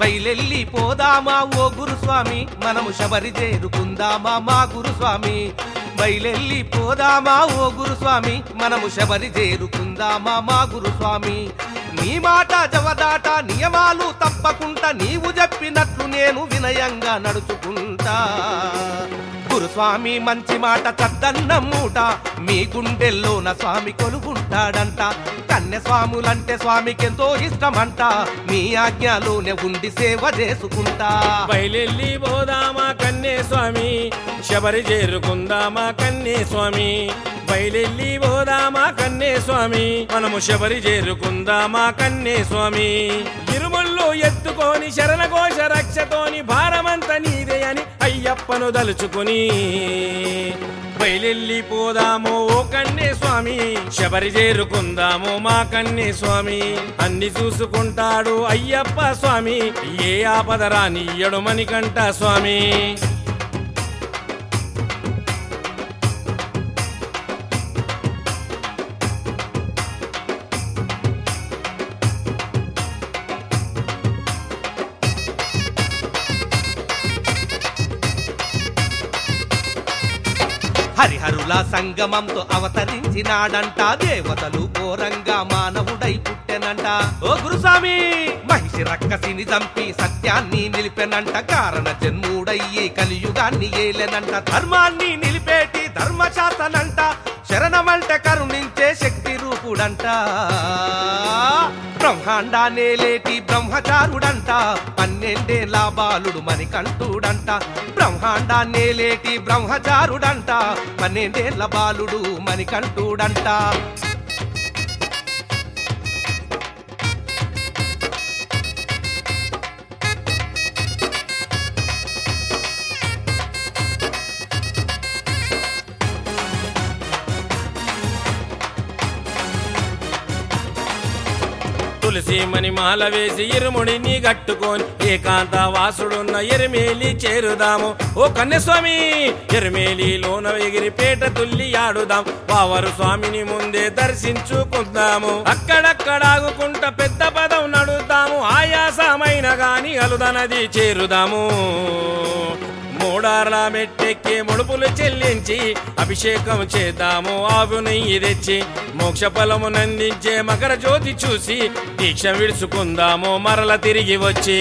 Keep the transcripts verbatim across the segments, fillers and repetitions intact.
బయలెల్లి పోదామా ఓ గురుస్వామి మనము శబరి చేరుకుందామా మా గురుస్వామి బయలెల్లి పోదామా ఓ గురుస్వామి మనము శబరి చేరుకుందామా మా గురుస్వామి నీ మాట జవదాట నియమాలు తప్పకుండా నీవు చెప్పినట్లు నేను వినయంగా నడుచుకుంటా గురుస్వామి మంచి మాట చద్దన్నం మూట మీ గుండెల్లోన స్వామి కొలుగుంటాడంట కన్య స్వాములంటే స్వామికెంతో ఇష్టమంట మీ ఆజ్ఞలోనే ఉండి సేవ చేసుకుంటా బయలెల్లి పోదామా కన్నే స్వామి శబరి చేరుకుందామా కన్నే స్వామి బయలెల్లి పోదామా కన్నే స్వామి మనము శబరి చేరుకుందామా కన్నే స్వామి ఇరుముళ్ళు ఎత్తుకొని శరణఘోష రక్షతోని భారమంత నీదే అని అయ్యప్పను దలుచుకొని బయలెల్లి పోదాము ఓ కన్నే స్వామి శబరి చేరుకుందాము మా కన్నే స్వామి అన్ని చూసుకుంటాడు అయ్యప్ప స్వామి ఏ ఆపద రానియ్యడు మణికంఠ స్వామి హరిహరుల సంగమంతో అవతరించినాడంట దేవతలు ఘోరంగా మానవుడై పుట్టెనంట ఓ గురుస్వామి మహిషి రక్కసిని చంపి సత్యాన్ని నిలిపెనంట కారణ జన్ముడయ్యి కలియుగాన్ని ఏలెనంట ధర్మాన్ని నిలిపేటి ధర్మశాసనంట శరణమంటే కరుణించే శక్తి రూపుడంట బ్రహ్మాండానే లేటి బ్రహ్మచారుడంట పన్నెండేళ్ల బాలుడు మణికంఠుడంట బ్రహ్మాండాన్నే లేటి బ్రహ్మచారుడంట పన్నెండేళ్ల బాలుడు మణికంఠుడంట తులసి మణి మాల వేసి ఇరుముడిని గట్టుకొని ఏకాంత వాసుడున్న ఎరిమేలి చేరుదాము ఓ కన్యస్వామి ఎరిమేలిలోన ఎగిరి పేట తుల్లి ఆడుదాం వావరు స్వామిని ముందే దర్శించుకుందాము అక్కడక్కడ ఆగుకుంట పెద్ద పదం నడుద్దాము ఆయాసమైన గాని అలుదనది చేరుదాము మూడార్ల మెట్టెక్కి ముడుపులు చెల్లించి అభిషేకం చేద్దాము ఆవు నెయ్యి తెచ్చి మోక్ష ఫలము నందించే మకర జ్యోతి చూసి దీక్ష విడుచుకుందాము మరల తిరిగి వచ్చి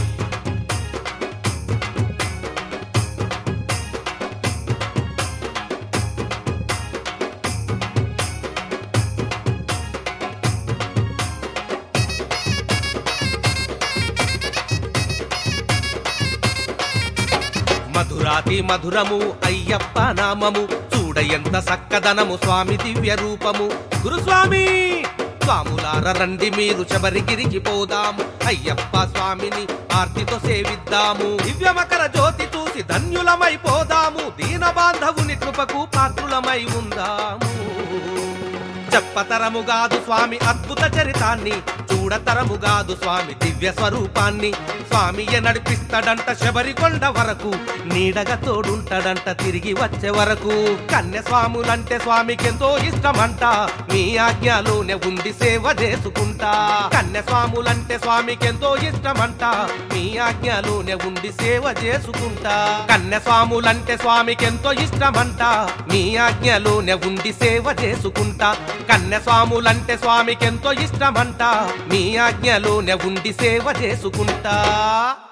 మధురాతి మధురము అయ్యప్ప నామము చూడ ఎంత సక్కదనము స్వామి దివ్య రూపము గురుస్వామి స్వాములార రండి మీరు శబరిగిరికి పోదాము అయ్యప్ప స్వామిని ఆర్తితో సేవిద్దాము దివ్య మకర జ్యోతి చూసి ధన్యులమైపోదాము దీన బాంధవుని కృపకు పాత్రులమై ఉందాము చెప్పతరముగాదు స్వామి అద్భుత చరితాన్ని చూడతరముగాదు స్వామి దివ్య స్వరూపాన్ని స్వామియే నడిపిస్తాడంట శబరికొండ వరకు నీడగా తోడుంటాడంట తిరిగి వచ్చే వరకు కన్య స్వాములంటే స్వామికెంతో ఇష్టమంట మీ ఆజ్ఞలోనే ఉండి సేవ చేసుకుంటా కన్య స్వాములంటే స్వామికెంతో ఇష్టమంట మీ ఆజ్ఞలోనే ఉండి సేవ చేసుకుంటా కన్య స్వాములంటే స్వామికెంతో ఇష్టమంట మీ ఆజ్ఞలోనే ఉండి సేవ చేసుకుంటా కన్య స్వాములంటే స్వామికెంతో ఇష్టమంట మీ ఆజ్ఞలోనే ఉండి సేవ చేసుకుంటా